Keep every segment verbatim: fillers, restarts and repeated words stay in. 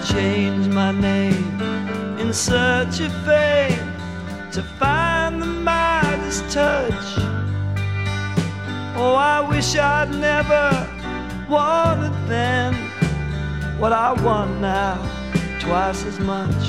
change my name in search of fame, to find the Midas touch. Oh, I wish I'd never wanted then what I want now, twice as much.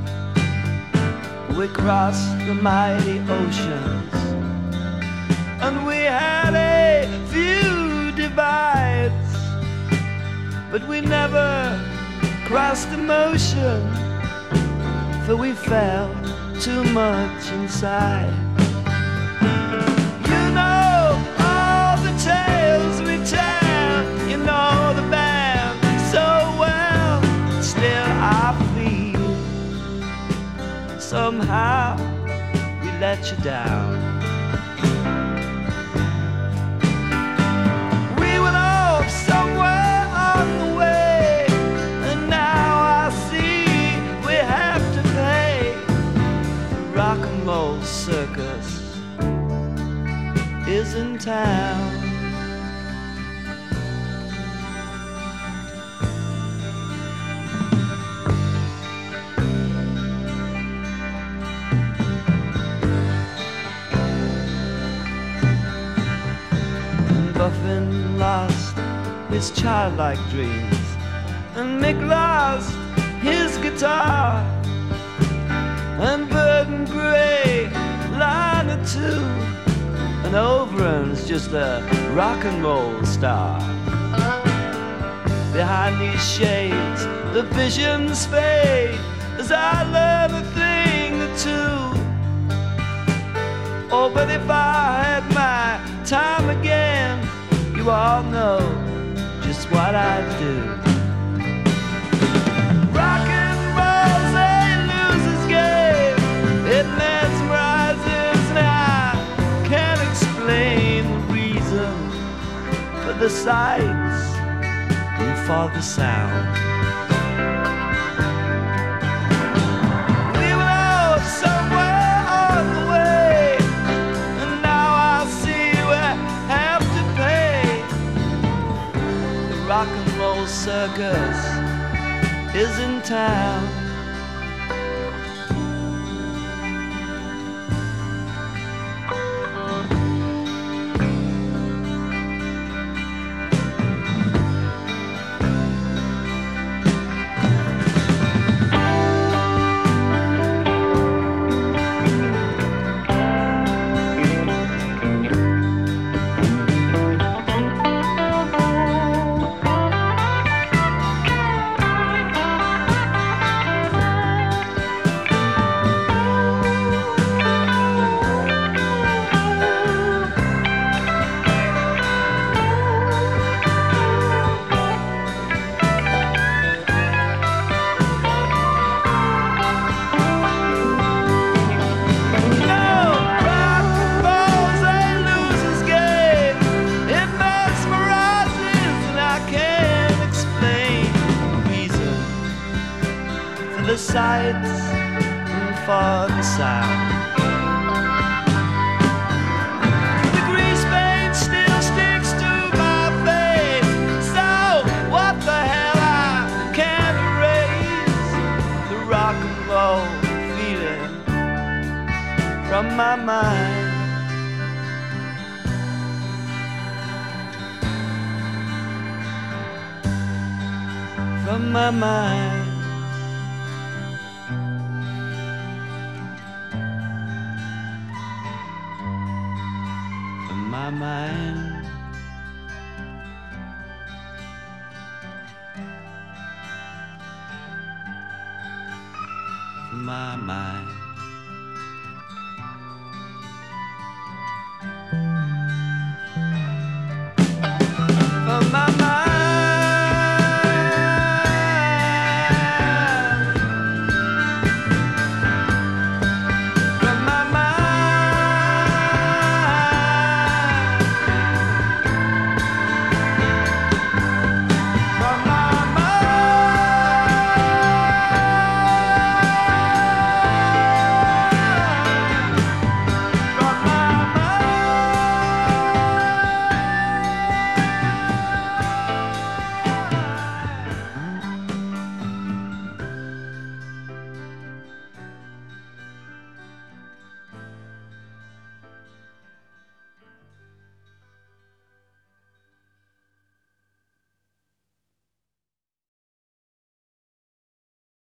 We crossed the mighty oceans, and we had a few divides, but we never crossed emotion, for we felt too much inside. You know all the tales we tell, you know the band so well. Still I feel somehow we let you down. We went off somewhere on the way, and now I see we have to pay. The rock and roll circus is in town. Buffin lost his childlike dreams, and Mick lost his guitar, and Burton Gray line or two, and Overham's just a rock and roll star. Behind these shades the visions fade as I learn a thing or two. Oh, but if I had my time again, you all know just what I'd do. Rock and roll's a loser's game. It mesmerizes, and I can't explain the reason for the sights and for the sound. We went out somewhere on the way, and now I see we have to pay. The rock and roll circus is in town. The sights and for the sound. The grease paint still sticks to my face, so what the hell, I can't erase the rock and roll feeling from my mind. From my mind. My mind. My mind.